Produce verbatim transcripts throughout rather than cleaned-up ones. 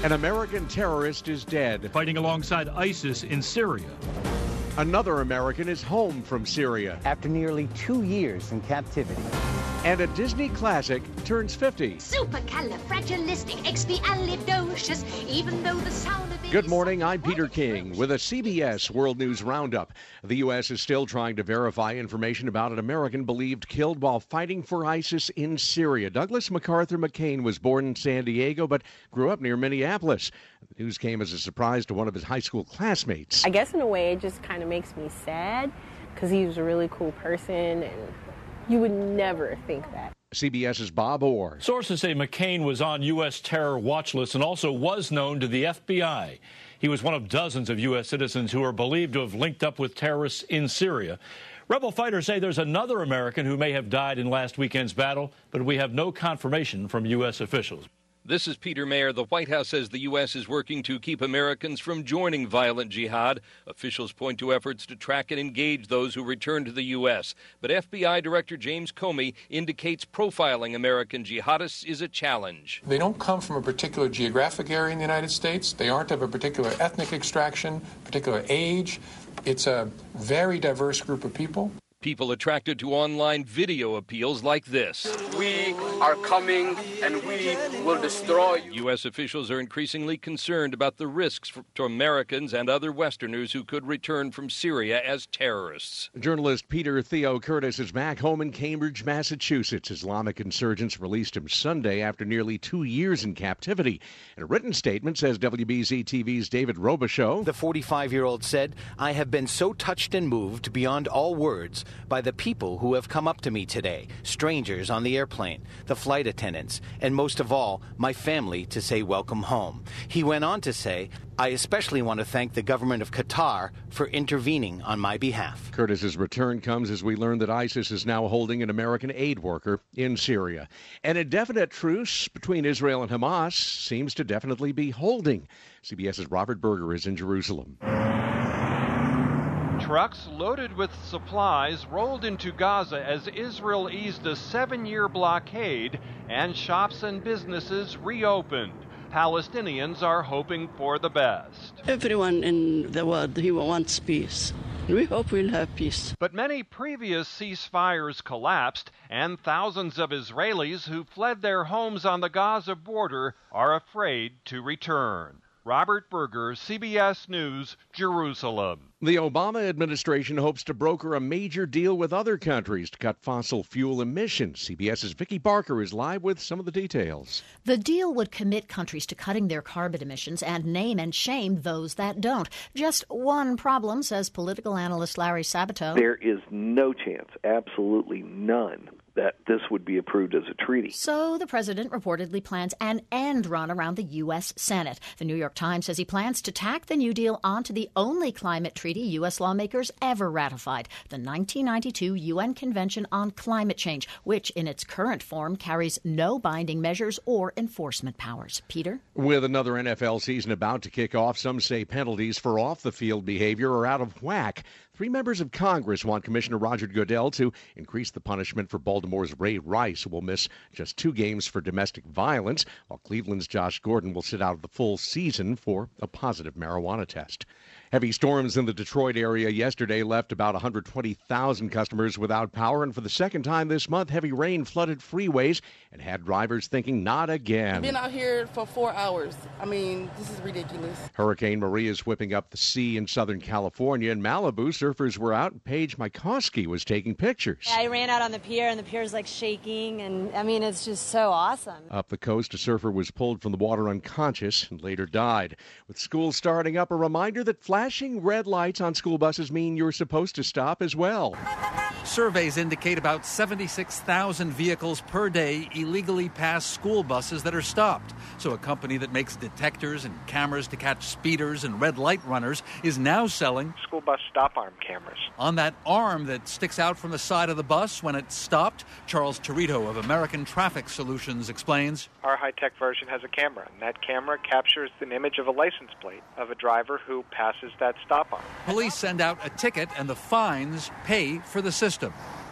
An American terrorist is dead. Fighting alongside ISIS in Syria. Another American is home from Syria. After nearly two years in captivity. And a Disney classic turns fifty. Supercalifragilisticexpialidocious, even though the sound of it Good morning, I'm Peter King with a C B S World News Roundup. The U S is still trying to verify information about an American believed killed while fighting for ISIS in Syria. Douglas MacArthur McCain was born in San Diego but grew up near Minneapolis. The news came as a surprise to one of his high school classmates. I guess in a way it just kind of makes me sad because he was a really cool person and you would never think that. CBS's Bob Orr. Sources say McCain was on U S terror watch lists and also was known to the F B I. He was one of dozens of U S citizens who are believed to have linked up with terrorists in Syria. Rebel fighters say there's another American who may have died in last weekend's battle, but we have no confirmation from U S officials. This is Peter Mayer. The White House says the U S is working to keep Americans from joining violent jihad. Officials point to efforts to track and engage those who return to the U S. But F B I Director James Comey indicates profiling American jihadists is a challenge. They don't come from a particular geographic area in the United States. They aren't of a particular ethnic extraction, particular age. It's a very diverse group of people. People attracted to online video appeals like this. We are coming and we will destroy you. U S officials are increasingly concerned about the risks for, to Americans and other Westerners who could return from Syria as terrorists. Journalist Peter Theo Curtis is back home in Cambridge, Massachusetts. Islamic insurgents released him Sunday after nearly two years in captivity. In a written statement, says W B Z T V's David Robichaux. The forty-five-year-old said, "I have been so touched and moved beyond all words by the people who have come up to me today, strangers on the airplane, the flight attendants, and most of all, my family to say welcome home." He went on to say, "I especially want to thank the government of Qatar for intervening on my behalf." Curtis's return comes as we learn that ISIS is now holding an American aid worker in Syria. An indefinite truce between Israel and Hamas seems to definitely be holding. CBS's Robert Berger is in Jerusalem. Trucks loaded with supplies rolled into Gaza as Israel eased a seven-year blockade and shops and businesses reopened. Palestinians are hoping for the best. Everyone in the world, he wants peace. We hope we'll have peace. But many previous ceasefires collapsed, and thousands of Israelis who fled their homes on the Gaza border are afraid to return. Robert Berger, C B S News, Jerusalem. The Obama administration hopes to broker a major deal with other countries to cut fossil fuel emissions. CBS's Vicki Barker is live with some of the details. The deal would commit countries to cutting their carbon emissions and name and shame those that don't. Just one problem, says political analyst Larry Sabato. There is no chance, absolutely none, that this would be approved as a treaty. So the president reportedly plans an end run around the U S Senate. The New York Times says he plans to tack the New Deal onto the only climate treaty U S lawmakers ever ratified, the nineteen ninety-two U N Convention on Climate Change, which in its current form carries no binding measures or enforcement powers. Peter? With another N F L season about to kick off, some say penalties for off-the-field behavior are out of whack. Three members of Congress want Commissioner Roger Goodell to increase the punishment for Baltimore's Ray Rice, who will miss just two games for domestic violence, while Cleveland's Josh Gordon will sit out the full season for a positive marijuana test. Heavy storms in the Detroit area yesterday left about one hundred twenty thousand customers without power, and for the second time this month, heavy rain flooded freeways and had drivers thinking, not again. I've been out here for four hours. I mean, this is ridiculous. Hurricane Maria is whipping up the sea in Southern California. In Malibu, surfers were out, and Paige Mykoski was taking pictures. I ran out on the pier, and the pier's like shaking, and I mean, it's just so awesome. Up the coast, a surfer was pulled from the water unconscious and later died. With school starting up, a reminder that flashing red lights on school buses mean you're supposed to stop as well. Surveys indicate about seventy-six thousand vehicles per day illegally pass school buses that are stopped. So a company that makes detectors and cameras to catch speeders and red light runners is now selling school bus stop arm cameras. On that arm that sticks out from the side of the bus when it's stopped, Charles Torito of American Traffic Solutions explains. Our high-tech version has a camera, and that camera captures an image of a license plate of a driver who passes that stop arm. Police send out a ticket, and the fines pay for the system.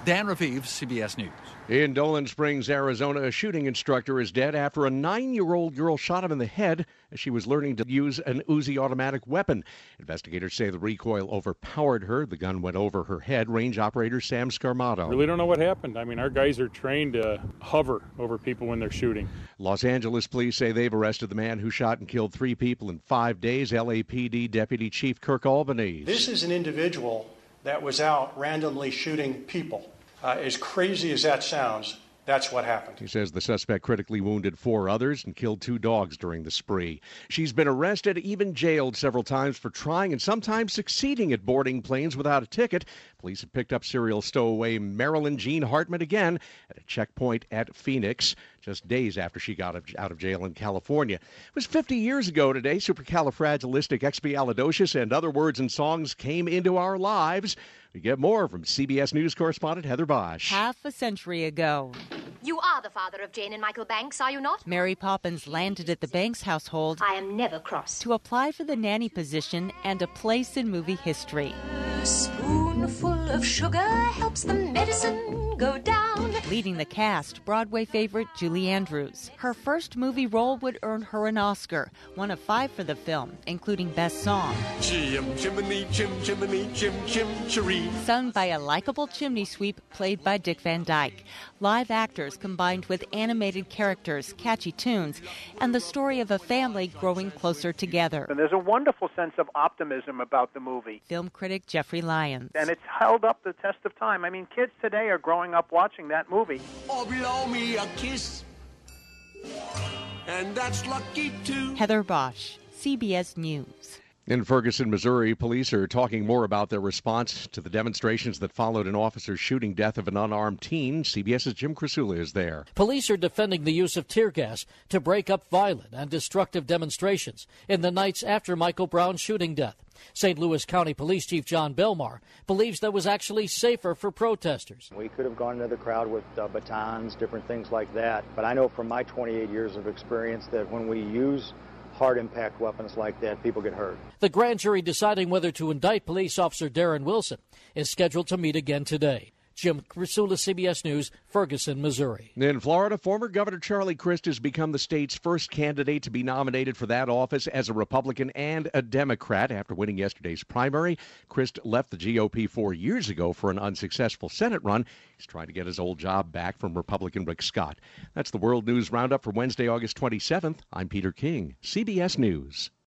Dan Raviv, C B S News. In Dolan Springs, Arizona, a shooting instructor is dead after a nine-year-old girl shot him in the head as she was learning to use an Uzi automatic weapon. Investigators say the recoil overpowered her. The gun went over her head. Range operator Sam Scarmato. Really don't know what happened. I mean, our guys are trained to hover over people when they're shooting. Los Angeles police say they've arrested the man who shot and killed three people in five days. L A P D Deputy Chief Kirk Albanese. This is an individual that was out randomly shooting people. Uh, as crazy as that sounds, that's what happened. He says the suspect critically wounded four others and killed two dogs during the spree. She's been arrested, even jailed several times for trying and sometimes succeeding at boarding planes without a ticket. Police have picked up serial stowaway Marilyn Jean Hartman again at a checkpoint at Phoenix, just days after she got out of jail in California. It was fifty years ago today. Supercalifragilisticexpialidocious and other words and songs came into our lives. We get more from C B S News correspondent Heather Bosch. Half a century ago, You are the father of Jane and Michael Banks, are you not? Mary Poppins landed at the Banks household I am never cross. to apply for the nanny position and a place in movie history. A spoonful of sugar helps the medicine go down. Leading the cast, Broadway favorite Julie Andrews. Her first movie role would earn her an Oscar, one of five for the film, including Best Song. Chim, chimney, chim, chimney, chim, chim, cheree. Sung by a likable chimney sweep played by Dick Van Dyke. Live actors combined with animated characters, catchy tunes, and the story of a family growing closer together. And there's a wonderful sense of optimism about the movie. Film critic Jeffrey Lyons. And it's held up the test of time. I mean, kids today are growing up watching that movie. Oh, blow me a kiss. And that's lucky too. Heather Bosch, C B S News. In Ferguson, Missouri, police are talking more about their response to the demonstrations that followed an officer's shooting death of an unarmed teen. CBS's Jim Krasula is there. Police are defending the use of tear gas to break up violent and destructive demonstrations in the nights after Michael Brown's shooting death. Saint Louis County Police Chief John Belmar believes that was actually safer for protesters. We could have gone into the crowd with uh, batons, different things like that. But I know from my twenty-eight years of experience that when we use hard impact weapons like that, people get hurt. The grand jury deciding whether to indict police officer Darren Wilson is scheduled to meet again today. Jim Krasula, C B S News, Ferguson, Missouri. In Florida, former Governor Charlie Crist has become the state's first candidate to be nominated for that office as a Republican and a Democrat. After winning yesterday's primary, Crist left the G O P four years ago for an unsuccessful Senate run. He's trying to get his old job back from Republican Rick Scott. That's the World News Roundup for Wednesday, August twenty-seventh. I'm Peter King, C B S News.